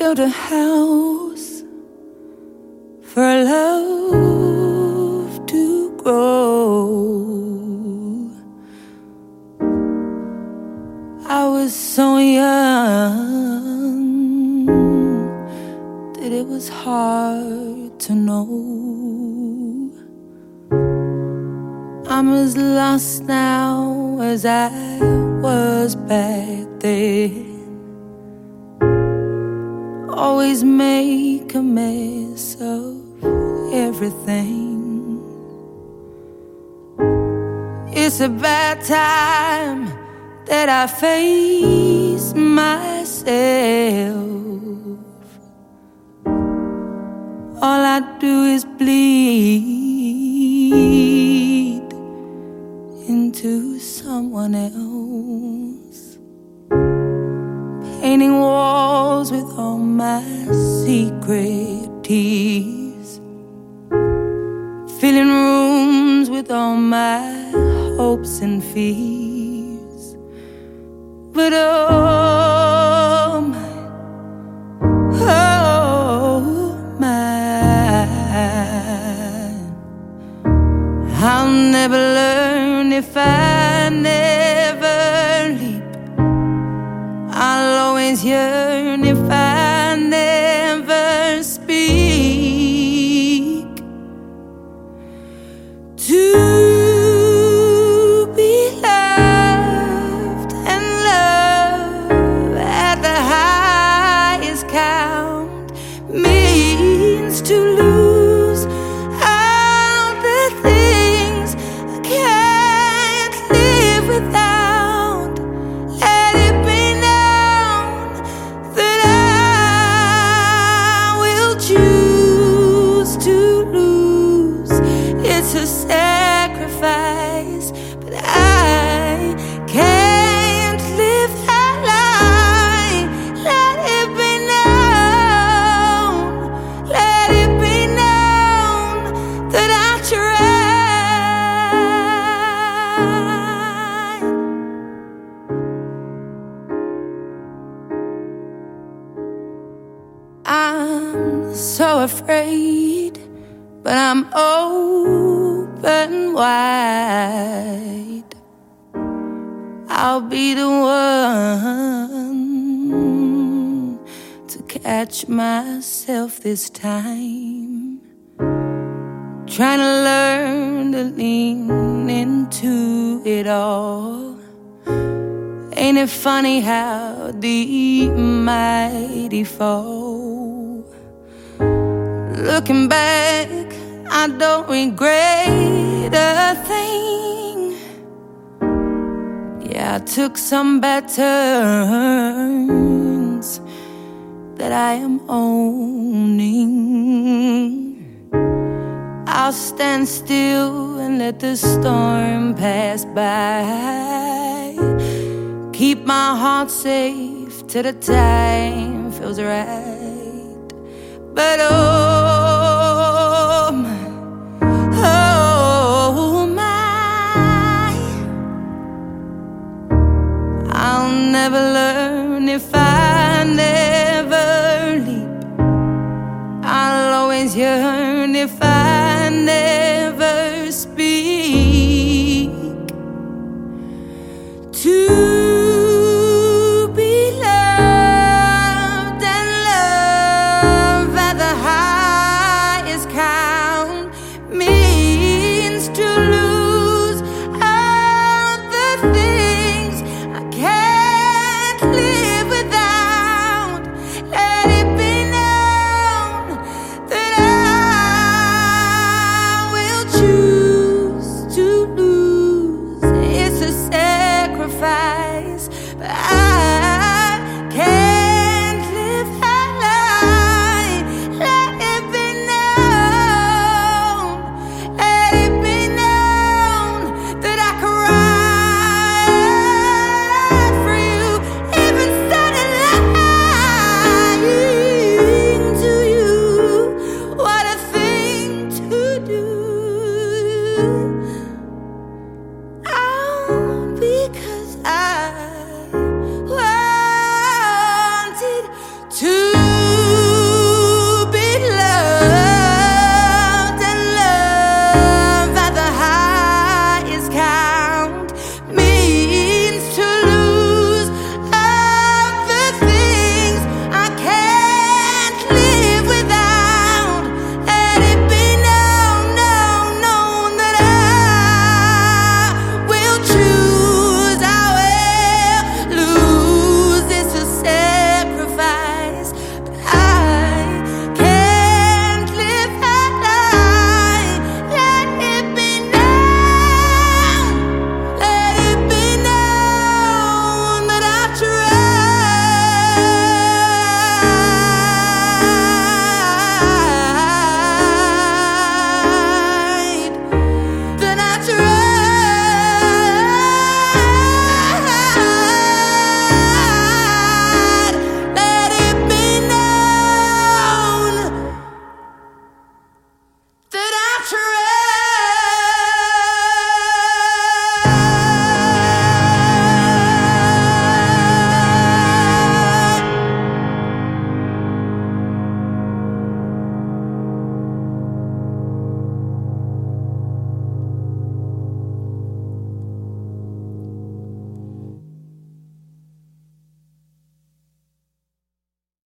built a house for love to grow. I was so young that it was hard to know. I'm as lost now as I was back then. Always make a mess of everything. It's a bad time that I face myself. All I do is bleed into someone else, painting walls with all my secret tears, filling rooms with all my hopes and fears. But oh my, I'll never learn if I never leap. I'll always yearn if I never speak. To be loved and love at the highest count means to lose all the things I can't live without. Let it be known that I will choose to lose. It's a sacrifice, but I can't live that lie. Let it be known, let it be known that I tried. I'm so afraid, but I'm open wide. I'll be the one to catch myself this time, trying to learn to lean into it all. Ain't it funny how deep mighty fall? Looking back, I don't regret a thing. Yeah, I took some bad turns that I am owning. I'll stand still and let the storm pass by. Keep my heart safe till the time feels right. But oh my, I'll never learn if I never leap. I'll always yearn if I